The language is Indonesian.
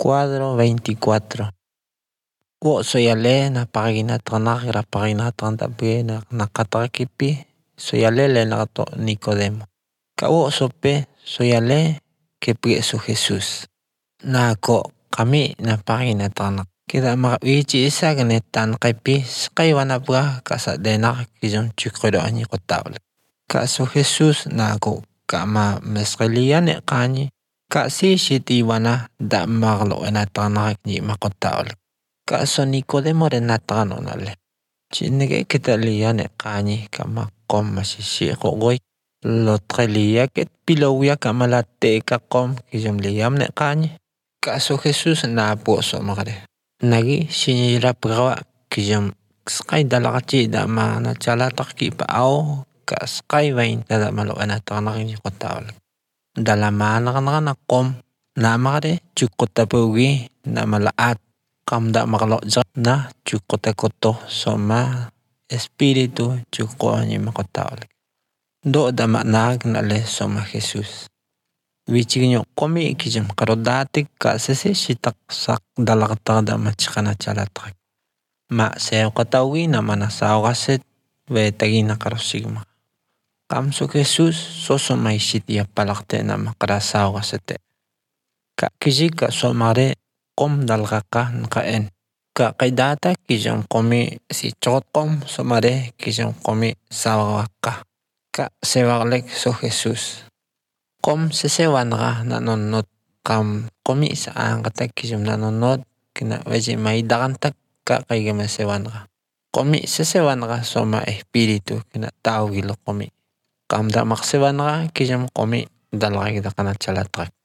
Cuadro 24. Wo soyale na pagina tanak ra pagina tantape na nakatarakipi soyale le nakato Nicodemo. Ka wo sope soyale que su Jesús. Na ko kami na pagina tanak. Kita makawichi isa ganetan kaipi skay wanapga kasa denak kizon chukrodo ani kotable. Ka su Jesús na ko kama mesrelian e kani. Ka si shiti wana da maglo na tanak ni makotable. Ka so Nicodemo ren natano nale. Chinege kita lian e kani kama kom masisi kogoy. Lotrelia ket pilawya kamalate ka kom kizom liam ne kani. Ka so Jesús na po so makade. Nagi sinira prawa kizom skay dalakati da ma na chalatak ki pa ao ka skay vain da malo na tanak ni kotable. Dalamana na kom na makade chukotapugi na malaat kam da makalo na chukotakoto soma espiritu chuko ni makotable. Do da manag na le soma Jesús. Wichiginyo komi kijim karodatik ka sese shitak sak dalakata da machikana chalatak. Ma seo katawi na manasaw kaset ve tagina karosigma. Kamso Jesús soso may sitya palakte na makarasaw kasete. Ka kijik ka somare kom dalkaka nakaen. Ka kaidata kijom komi si chokom somare kijom komi sawaka. Ka sewaklek so Jesús. Kom sesewan ka nanonot kam komi saan katak kijom nanonot kina weji may dakantak ka kay sewan ka. Komi sesewan ka soma espiritu kina tao gilo komi. Kam da maksewan ka kijom komi dalakita kana chalatak.